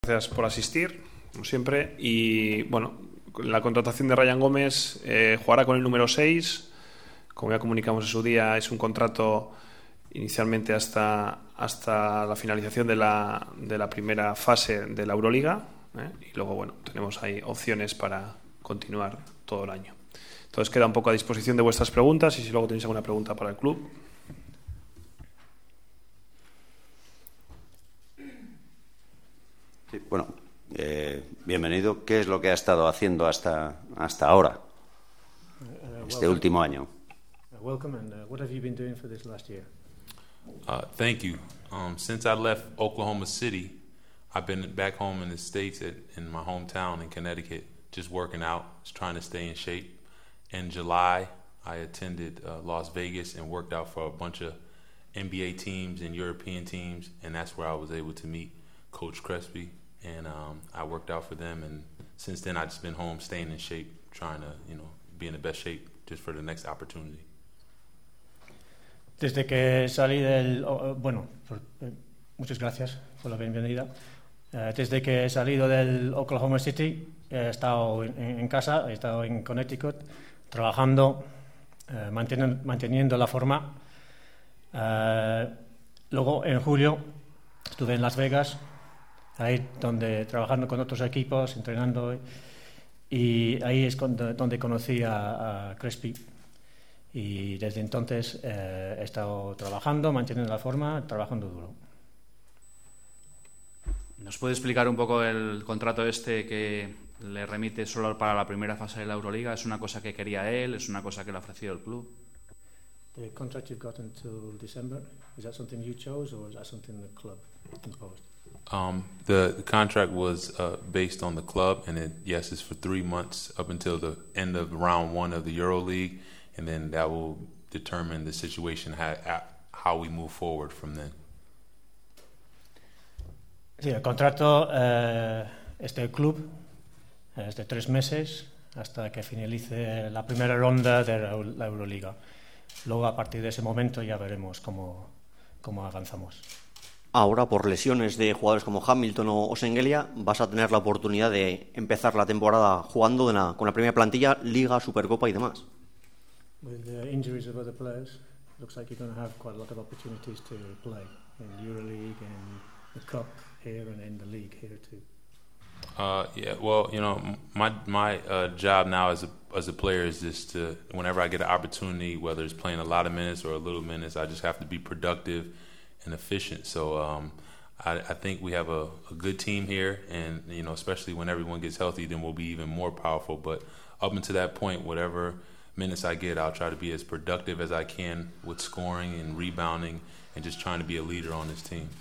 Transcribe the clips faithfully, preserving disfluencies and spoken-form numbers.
Gracias por asistir, como siempre. Y bueno, la contratación de Ryan Gómez eh, jugará con el número seis. Como ya comunicamos en su día, es un contrato inicialmente hasta, hasta la finalización de la, de la primera fase de la Euroliga. ¿eh? Y luego, bueno, tenemos ahí opciones para continuar todo el año. Entonces queda un poco a disposición de vuestras preguntas y si luego tenéis alguna pregunta para el club. Sí, bueno, eh, bienvenido. ¿Qué es lo que ha estado haciendo hasta, hasta ahora, Uh, este welcome. último año? Uh, welcome, and uh, what have you been doing for this last year? Uh, thank you. Um, since I left Oklahoma City, I've been back home in the States, at, in my hometown in Connecticut, just working out, just trying to stay in shape. In July, I attended uh, Las Vegas and worked out for a bunch of N B A teams and European teams, and that's where I was able to meet Coach Crespi, and um, I worked out for them. And since then, I've just been home, staying in shape, trying to, you know, be in the best shape just for the next opportunity. Desde que salí del... oh, bueno, por, eh, muchas gracias por la bienvenida. Uh, desde que he salido del Oklahoma City, he estado en, en casa, he estado en Connecticut, trabajando, uh, manteniendo, manteniendo la forma. Uh, luego, en julio, estuve en Las Vegas, ahí donde trabajando con otros equipos, entrenando, y ahí es donde, donde conocí a, a Crespi. Y desde entonces eh, he estado trabajando, manteniendo la forma, trabajando duro. ¿Nos puede explicar un poco el contrato este que le remite solo para la primera fase de la Euroliga? ¿Es una cosa que quería él? ¿Es una cosa que le ha ofrecido el club? The contract you've got until December, is that something you chose or is that something the club imposed? Um, the, the contract was uh, based on the club, and it, yes, it's for three months up until the end of round one of the EuroLeague, and then that will determine the situation, how, how we move forward from then. Sí, el contrato eh, es del club, es de tres meses hasta que finalice la primera ronda de la, la Euroliga. Luego, a partir de ese momento, ya veremos cómo, cómo avanzamos. Ahora, por lesiones de jugadores como Hamilton o Senghelia, vas a tener la oportunidad de empezar la temporada jugando de la, con la primera plantilla, Liga, Supercopa y demás. With the injuries of other players, looks like you're going to have quite a lot of opportunities to play in EuroLeague and the Cup here and in the league here too. Uh, yeah, well, you know, my my uh, job now as a as a player is just to, whenever I get an opportunity, whether it's playing a lot of minutes or a little minutes, I just have to be productive and efficient. So um, I, I think we have a, a good team here, and you know, especially when everyone gets healthy, then we'll be even more powerful. But up until that point, whatever minutes I get, I'll try to be as productive as I can with scoring and rebounding, and just trying to be a leader on this team.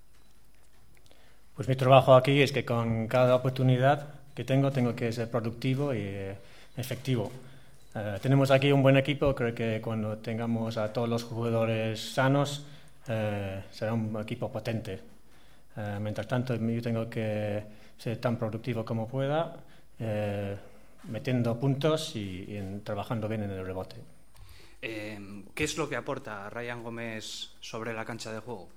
Pues mi trabajo aquí es que con cada oportunidad que tengo, tengo que ser productivo y eh, efectivo. Uh, tenemos aquí un buen equipo, creo que cuando tengamos a todos los jugadores sanos, uh, será un equipo potente. Uh, mientras tanto, yo tengo que ser tan productivo como pueda, uh, metiendo puntos y, y en, trabajando bien en el rebote. Eh, ¿Qué es lo que aporta Ryan Gómez sobre la cancha de juego?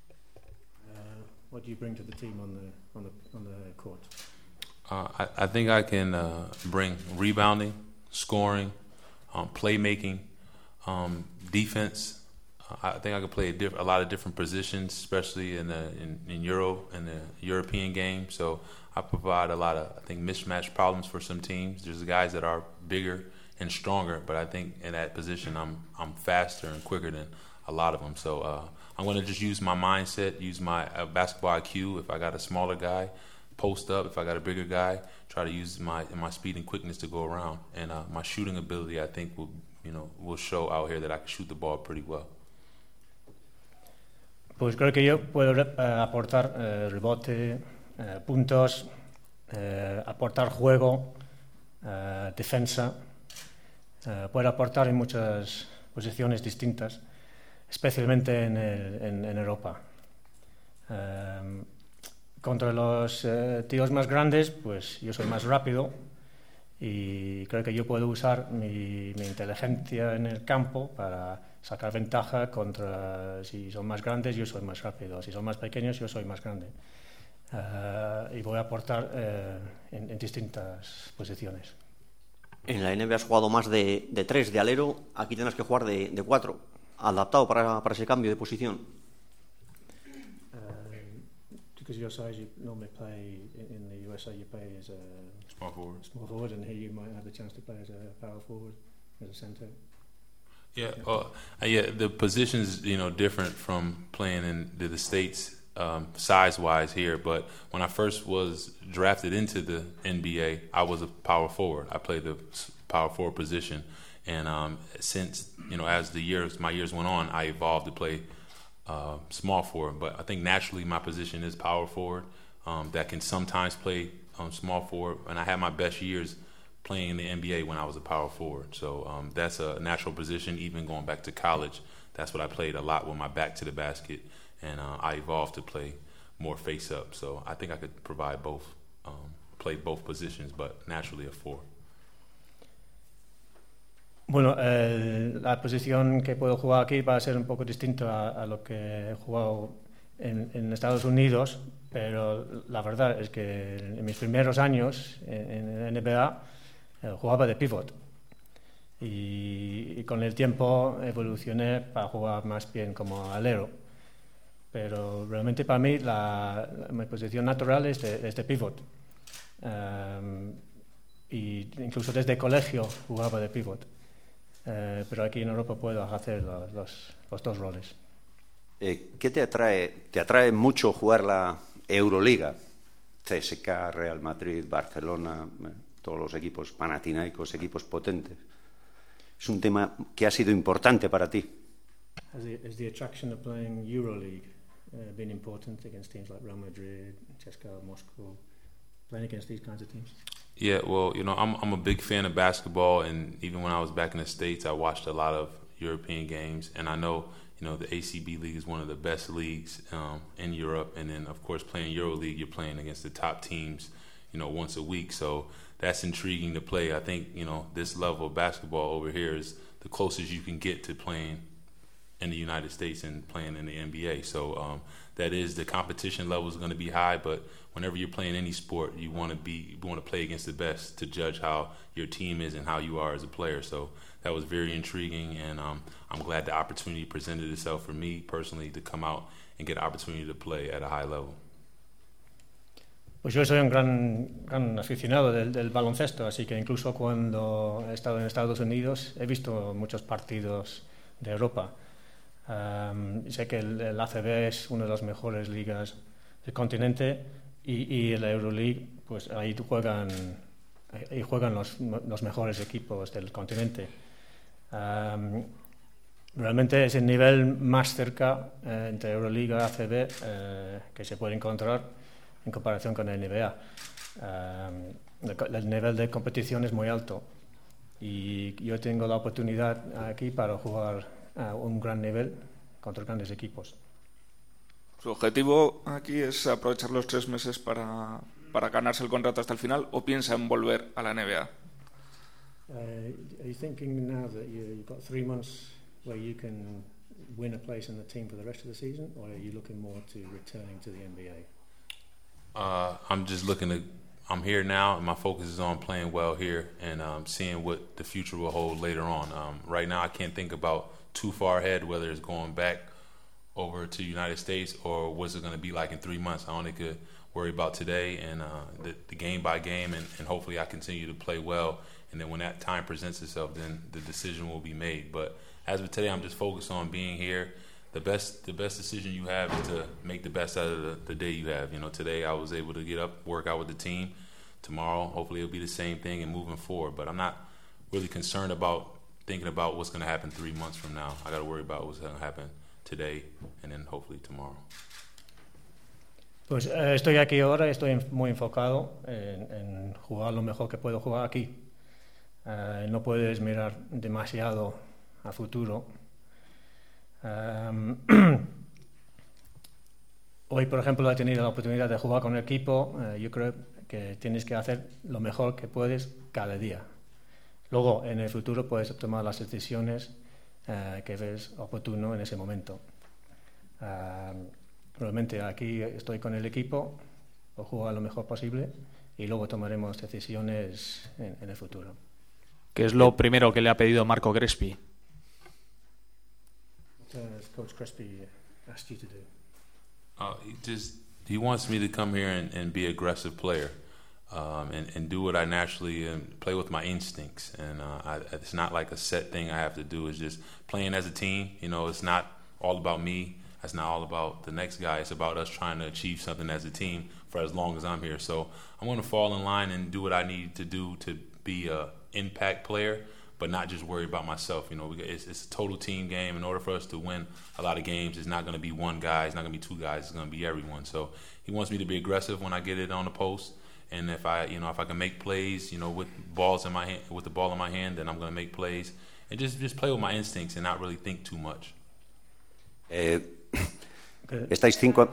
What do you bring to the team on the on the on the court? Uh, I, I think I can uh, bring rebounding, scoring, um, playmaking, um, defense. Uh, I think I can play a, diff- a lot of different positions, especially in the in, in Euro in the European game. So I provide a lot of, I think, mismatch problems for some teams. There's guys that are bigger and stronger, but I think in that position I'm I'm faster and quicker than a lot of them. So uh, I'm going to just use my mindset, use my uh, basketball I Q. If I got a smaller guy, post up. If I got a bigger guy, try to use my my speed and quickness to go around. And uh, my shooting ability, I think, will you know will show out here that I can shoot the ball pretty well. Pues creo que yo puedo uh, aportar uh, rebote, uh, puntos, uh, aportar juego, uh, defensa. Uh, puedo aportar en muchas posiciones distintas, especialmente en, el, en, en Europa. Um, contra los uh, tíos más grandes, pues yo soy más rápido y creo que yo puedo usar mi, mi inteligencia en el campo para sacar ventaja contra, si son más grandes, yo soy más rápido, si son más pequeños, yo soy más grande. uh, y voy a aportar uh, en, en distintas posiciones. En la N B A has jugado más de, de tres de alero, aquí tendrás que jugar de, de cuatro. ¿Adaptado para, para ese cambio de posición? Uh, because your size, you normally play in the U S A, you play as a Small forward. small forward, and here you might have the chance to play as a power forward, as a centre. Yeah, uh, yeah. The position's you know different from playing in the, the States um, size-wise here. But when I first was drafted into the N B A, I was a power forward. I played the power forward position, and um, since you know as the years my years went on, I evolved to play uh, small forward. But I think naturally my position is power forward. Um, that can sometimes play um, small forward, and I had my best years playing in the N B A when I was a power forward. So um, that's a natural position. Even going back to college, that's what I played a lot with my back to the basket, and uh, I evolved to play more face up. So I think I could provide both, um, play both positions, but naturally a four. Bueno, eh, la posición que puedo jugar aquí va a ser un poco distinto a, a lo que he jugado en, en Estados Unidos, pero la verdad es que en mis primeros años en, en N B A jugaba de pivot y, y con el tiempo evolucioné para jugar más bien como alero, pero realmente para mí la, la, mi posición natural es de, es de pivot, um, y incluso desde colegio jugaba de pivot, uh, pero aquí en Europa puedo hacer los, los, los dos roles. Eh, ¿Qué te atrae? ¿Te atrae mucho jugar la Euroliga? C S K, Real Madrid, Barcelona, eh, todos los equipos panathinaicos, equipos potentes. Es un tema que ha sido importante para ti. Has the, has the attraction of playing EuroLeague uh, been important against teams like Real Madrid, C S K A, Moscow, playing against these kinds of teams? Yeah, well, you know, I'm I'm a big fan of basketball, and even when I was back in the States, I watched a lot of European games, and I know, you know, the A C B League is one of the best leagues um, in Europe, and then, of course, playing EuroLeague, you're playing against the top teams, you know, once a week, so that's intriguing to play. I think, you know, this level of basketball over here is the closest you can get to playing in the United States and playing in the N B A. So um, that is, the competition level is going to be high, but whenever you're playing any sport, you want to be you want to play against the best to judge how your team is and how you are as a player. So that was very intriguing, and um, I'm glad the opportunity presented itself for me personally to come out and get an opportunity to play at a high level. Pues yo soy un gran, gran aficionado del, del baloncesto, así que incluso cuando he estado en Estados Unidos he visto muchos partidos de Europa. Um, sé que el, el A C B es una de las mejores ligas del continente y, y el Euroleague, pues ahí juegan, ahí juegan los, los mejores equipos del continente. Um, realmente es el nivel más cerca eh, entre Euroliga y A C B eh, que se puede encontrar en comparación con el N B A. Um, el, el nivel de competición es muy alto y yo tengo la oportunidad aquí para jugar a un gran nivel contra grandes equipos. ¿Su objetivo aquí es aprovechar los tres meses para, para ganarse el contrato hasta el final o piensa en volver a la N B A? Uh, are you thinking now that you, you've got three months where you can win a place in the team for the rest of the season, or are you looking more to returning to the N B A? Uh, I'm just looking to, I'm here now, and my focus is on playing well here and um, seeing what the future will hold later on. Um, right now, I can't think about too far ahead, whether it's going back over to the United States or what's it going to be like in three months. I only could worry about today and uh, the, the game by game, and, and hopefully I continue to play well. And then when that time presents itself, then the decision will be made. But as of today, I'm just focused on being here. The best, the best decision you have is to make the best out of the, the day you have. You know, today I was able to get up, work out with the team. Tomorrow, hopefully, it'll be the same thing and moving forward. But I'm not really concerned about thinking about what's going to happen three months from now. I got to worry about what's going to happen today and then hopefully tomorrow. Pues eh, estoy aquí ahora, estoy muy enfocado en, en jugar lo mejor que puedo jugar aquí. Eh, no puedes mirar demasiado a futuro. Um, hoy, por ejemplo, he tenido la oportunidad de jugar con el equipo. Uh, yo creo que tienes que hacer lo mejor que puedes cada día. Luego, en el futuro, puedes tomar las decisiones uh, que ves oportuno en ese momento. Uh, realmente aquí estoy con el equipo o jugar lo mejor posible y luego tomaremos decisiones en, en el futuro. ¿Qué es lo primero que le ha pedido Marco Crespi? What does Coach Crespi ask you to do? Uh, he just he wants me to come here and, and be an aggressive player, um, and, and do what I naturally and play with my instincts. And uh, I, it's not like a set thing I have to do. It's just playing as a team. You know, it's not all about me. It's not all about the next guy. It's about us trying to achieve something as a team for as long as I'm here. So I'm going to fall in line and do what I need to do to be a impact player, but not just worry about myself. You know, it's, it's a total team game. In order for us to win a lot of games, it's not going to be one guy. It's not going to be two guys. It's going to be everyone. So he wants me to be aggressive when I get it on the post. And if I, you know, if I can make plays, you know, with balls in my hand, with the ball in my hand, then I'm going to make plays and just just play with my instincts and not really think too much. Eh, estáis cinco.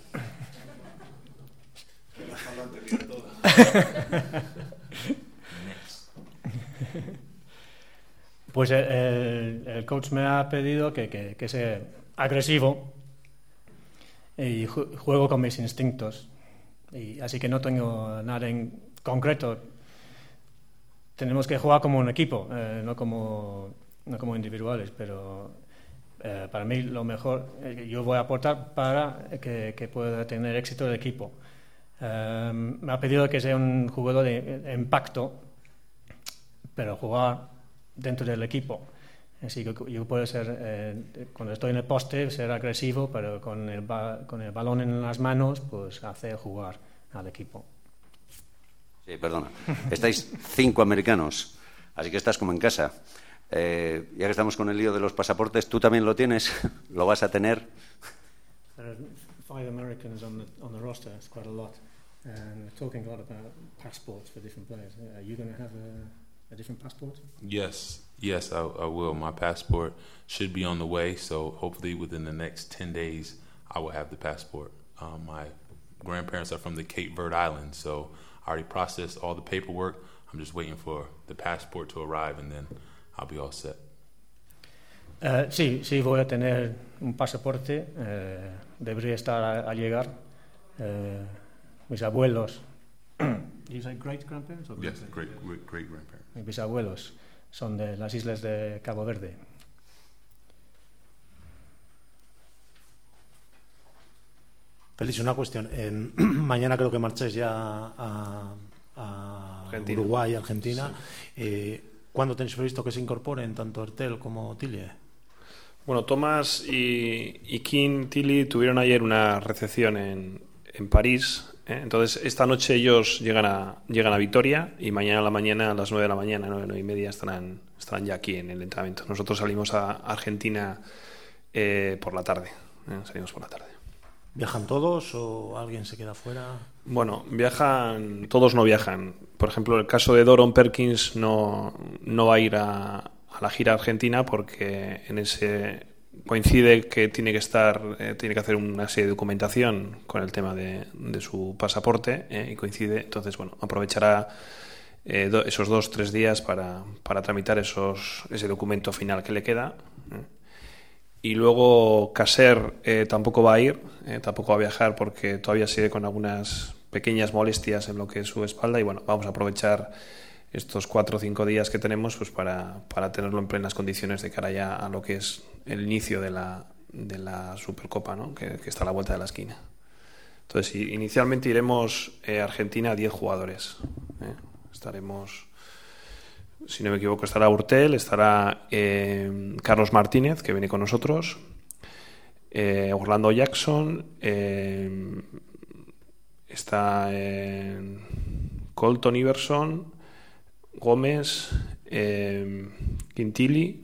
Pues el, el coach me ha pedido que, que, que sea agresivo y ju- juego con mis instintos. Y así que no tengo nada en concreto. Tenemos que jugar como un equipo, eh, no como no como individuales, pero eh, para mí lo mejor eh, yo voy a aportar para que, que pueda tener éxito el equipo. Eh, me ha pedido que sea un jugador de, de impacto, pero jugar dentro del equipo. Así que yo puedo ser, eh, cuando estoy en el poste, ser agresivo, pero con el, ba- con el balón en las manos, pues hacer jugar al equipo. Sí, perdona. Estáis cinco americanos, así que estás como en casa. Eh, ya que estamos con el lío de los pasaportes, ¿tú también lo tienes? ¿Lo vas a tener? There are five Americans on the on the roster. It's quite a lot, and we're talking a lot about passports for different players. Are you going to have a, a different passport? Yes, yes, I, I will. My passport should be on the way, so hopefully within the next ten days, I will have the passport. Um, my grandparents are from the Cape Verde Islands, so I already processed all the paperwork. I'm just waiting for the passport to arrive, and then I'll be all set. Uh, sí, sí, voy a tener un pasaporte. Eh, debería estar a, a llegar. Eh, mis abuelos. Did you say great grandparents? Or Yes, great, great, great grandparents. Mis abuelos son de las islas de Cabo Verde. Feliz, una cuestión. Eh, mañana creo que marcháis ya a, a Argentina. Uruguay, Argentina. Sí. Eh, ¿Cuándo tenéis previsto que se incorporen tanto Ertel como Tillie? Bueno, Thomas y, y Kim Tillie tuvieron ayer una recepción en, en París. ¿eh? Entonces, esta noche ellos llegan a, llegan a Vitoria y mañana a la mañana, a las nueve de la mañana, nueve, nueve y media, estarán, estarán ya aquí en el entrenamiento. Nosotros salimos a Argentina eh, por la tarde. ¿eh? Salimos por la tarde. ¿Viajan todos o alguien se queda fuera? Bueno, viajan, todos no viajan. Por ejemplo, el caso de Doron Perkins no, no va a ir a, a la gira argentina porque en ese coincide que tiene que estar, eh, tiene que hacer una serie de documentación con el tema de, de su pasaporte eh, y coincide. Entonces, bueno, aprovechará eh, do, esos dos, tres días para, para tramitar esos, ese documento final que le queda. Eh. Y luego Caser eh, tampoco va a ir, eh, tampoco va a viajar porque todavía sigue con algunas pequeñas molestias en lo que es su espalda y bueno, vamos a aprovechar estos cuatro o cinco días que tenemos pues para, para tenerlo en plenas condiciones de cara ya a lo que es el inicio de la, de la Supercopa, ¿no? que, que está a la vuelta de la esquina. Entonces, inicialmente iremos eh, a Argentina diez jugadores. ¿eh? Estaremos... Si no me equivoco, estará Urtel, estará eh, Carlos Martínez, que viene con nosotros, eh, Orlando Jackson, eh, está eh, Colton Iverson, Gómez, eh, Quintili,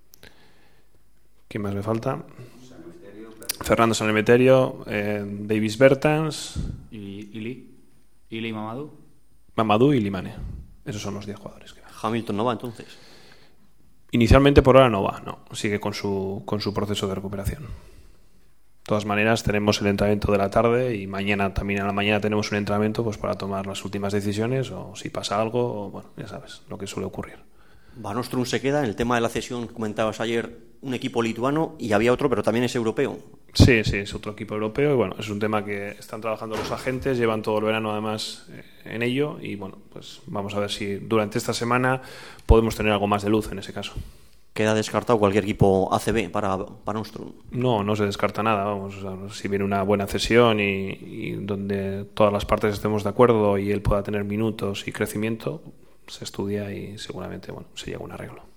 ¿quién más me falta? Fernando San Emeterio, eh, Davis Bertans, y Ili, Ili Mamadou. Mamadou y Limane. Esos son los diez jugadores que van. Hamilton no va entonces. Inicialmente por ahora no va, no. Sigue con su, con su proceso de recuperación. De todas maneras, tenemos el entrenamiento de la tarde y mañana también a la mañana tenemos un entrenamiento pues para tomar las últimas decisiones o si pasa algo, o, bueno, ya sabes, lo que suele ocurrir. Van Ostrom se queda en el tema de la cesión, comentabas ayer, un equipo lituano y había otro, pero también es europeo. Sí, sí, es otro equipo europeo y bueno, es un tema que están trabajando los agentes, llevan todo el verano además en ello y bueno, pues vamos a ver si durante esta semana podemos tener algo más de luz en ese caso. ¿Queda descartado cualquier equipo A C B para, para Nostrum? No, no se descarta nada, vamos, o sea, si viene una buena cesión y, y donde todas las partes estemos de acuerdo y él pueda tener minutos y crecimiento, se estudia y seguramente bueno, se llega a un arreglo.